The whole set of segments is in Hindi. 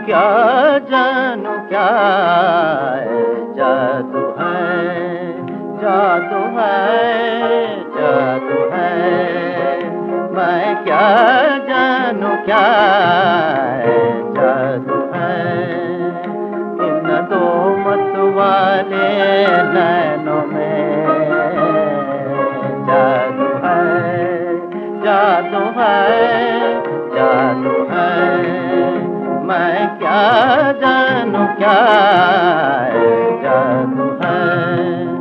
क्या जानूं क्या है, जादू है, जादू है, जादू है। मैं क्या जानूं क्या है, जादू है। इन दो मत वाले नैनों में जादू है, जादू है, जादू है। मैं क्या जानूं क्या है, जादू है।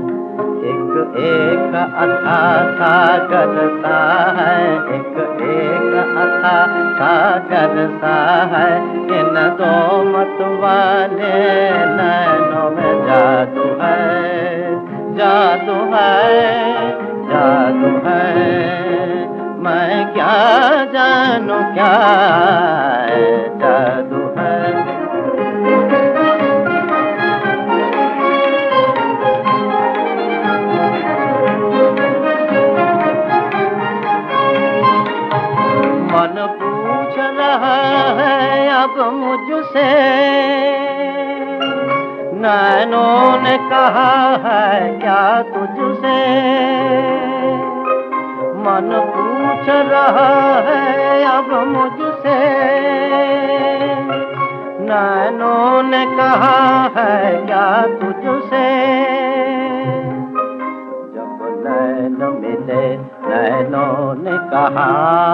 एक अथा सागर सा है, एक अथा सागर सा है। इन दो मत वाले नैनों में जादू है, जादू है, जादू है। मैं क्या जानूं क्या है, जादू है। मन पूछ रहा है अब मुझसे, नैनों ने कहा है क्या तुझसे। मन पूछ रहा है अब मुझसे, नैनों ने कहा है क्या तुझसे। जब नैन मिले नैनों ने कहा,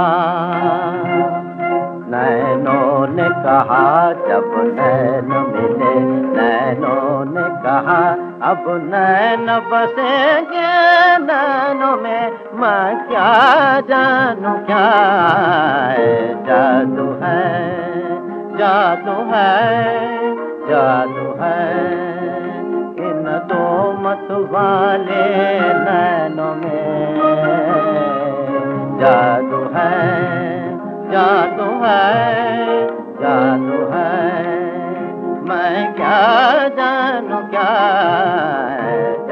नैनों ने कहा, जब नैन मिले नैनों ने कहा। अब नैन बसेंगे नैनों में, मैं क्या जानूं क्या है, जादू है, जादू है, जादू है। इन दो मत वाले नैनों में जादू है, जादू है, जादू है। मैं क्या जानूं क्या है,